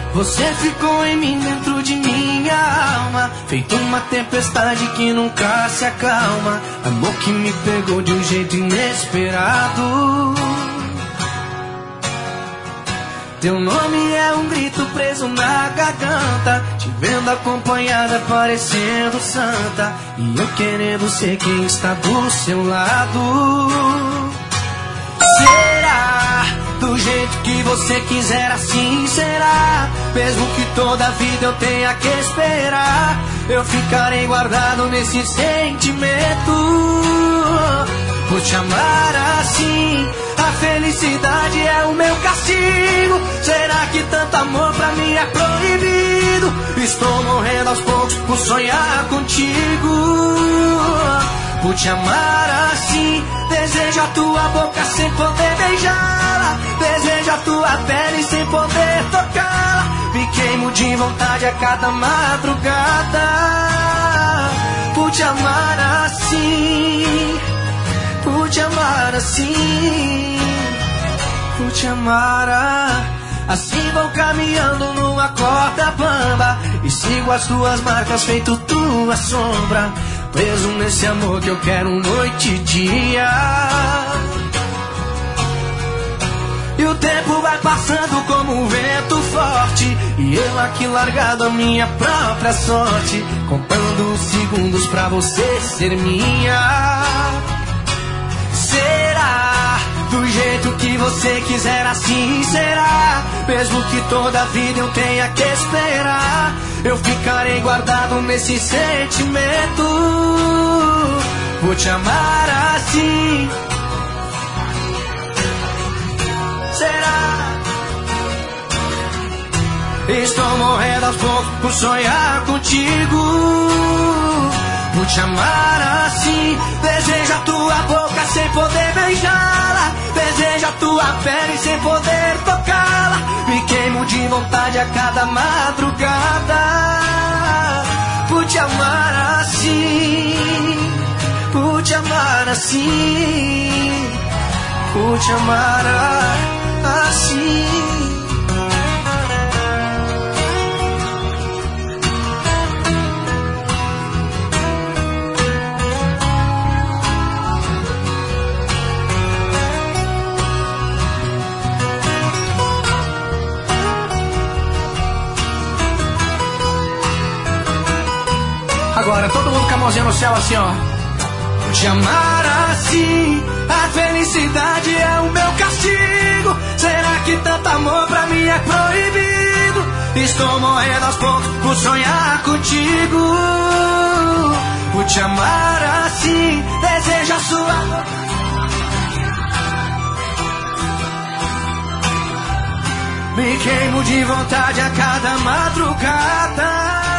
Você ficou em mim, dentro de minha alma, feito uma tempestade que nunca se acalma. Amor que me pegou de um jeito inesperado. Teu nome é um grito preso na garganta, te vendo acompanhada parecendo santa, e eu querendo ser quem está do seu lado. Será do jeito que você quiser, assim será. Mesmo que toda a vida eu tenha que esperar, eu ficarei guardado nesse sentimento. Por te amar assim, a felicidade é o meu castigo. Será que tanto amor pra mim é proibido? Estou morrendo aos poucos por sonhar contigo. Por te amar assim, desejo a tua boca sem poder beijá-la, desejo a tua pele sem poder tocá-la. Me queimo de vontade a cada madrugada. Por te amar assim, por te amar assim, por te amar assim. Vou caminhando numa corda bamba e sigo as tuas marcas feito tua sombra, preso nesse amor que eu quero noite e dia. E o tempo vai passando como um vento forte, e eu aqui largado a minha própria sorte, contando os segundos pra você ser minha. Será do jeito que você quiser, assim será. Mesmo que toda a vida eu tenha que esperar, eu ficarei guardado nesse sentimento. Vou te amar assim. Será? Estou morrendo aos poucos por sonhar contigo. Por te amar assim, desejo a tua boca sem poder beijá-la, desejo a tua pele sem poder tocá-la. Me queimo de vontade a cada madrugada. Por te amar assim, por te amar assim, por te amar assim. Agora, todo mundo com a mãozinha no céu assim, ó. Te amar assim, a felicidade é o meu castigo. Será que tanto amor pra mim é proibido? Estou morrendo aos poucos por sonhar contigo. Por te amar assim, desejo a sua... Me queimo de vontade a cada madrugada.